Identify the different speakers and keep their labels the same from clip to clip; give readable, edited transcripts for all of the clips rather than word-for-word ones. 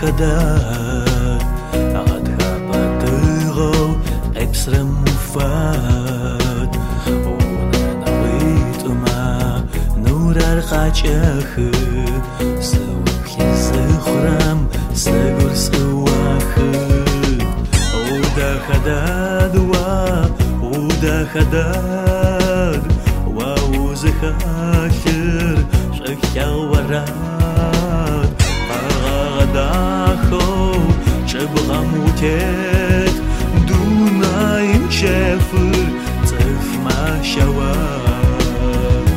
Speaker 1: خداد عادها بطغو ابسرم مفاد ونانا ويتما نور القاچخ سوكي زخرم سغر سواخ ودا خداد ودا خداد وزخاخر شكيا وراد غداخو شبغا موتت دونايم شافر طف ما شواد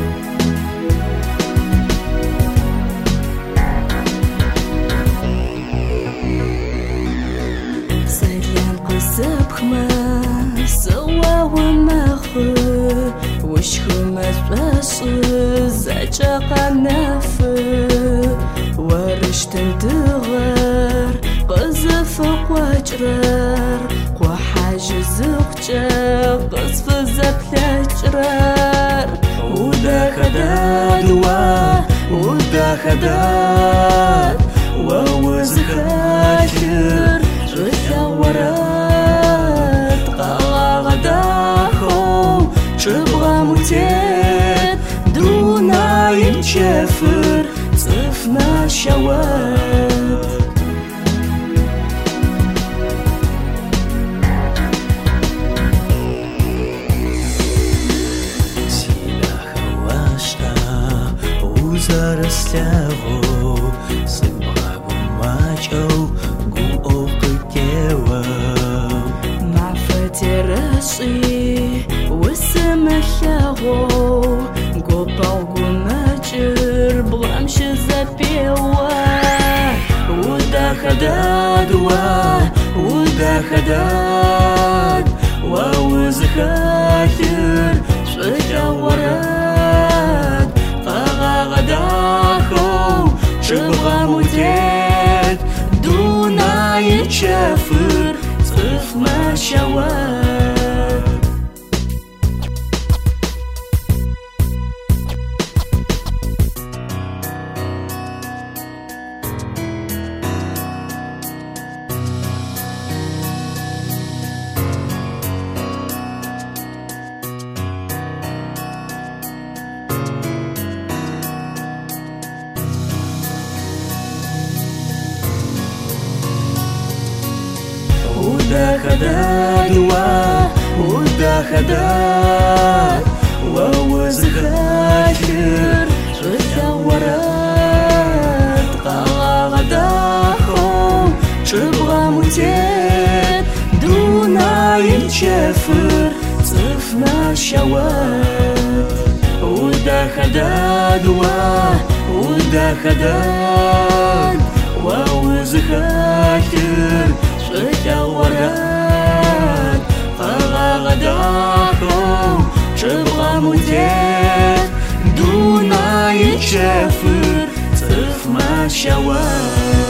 Speaker 2: سلام قصبخما سوا ومخو وشخما راسو زجاقا نافو ورشتن تغر قذف قواجرر قوحاجز اخجر قذف زبلجرر
Speaker 1: ودا خداد ودا خداد ووزخاخر
Speaker 2: رثا ورد غداخو شبغا موتت دونايم شافر طف ما شواد
Speaker 1: سلاح واشتا وزارستاغو سبغا بماجو قو قتيوا
Speaker 2: مع فترشي وسمحاغو قوبا وقماجر بغمش زبيوا
Speaker 1: ودا خداد ودا خداد ووزخاخر شجا وراد غداخو شبغا موتت دونايم شافر طف ما شواد ودا خداد ودا خداد ووزخاخر رثا وراد غداخو شبغا موتت دونايم شافر طف ما شواد ودا خداد ودا خداد ووزخاخر شجا وراد غداخو شبغا موتت دونايم شافر طف ما شواد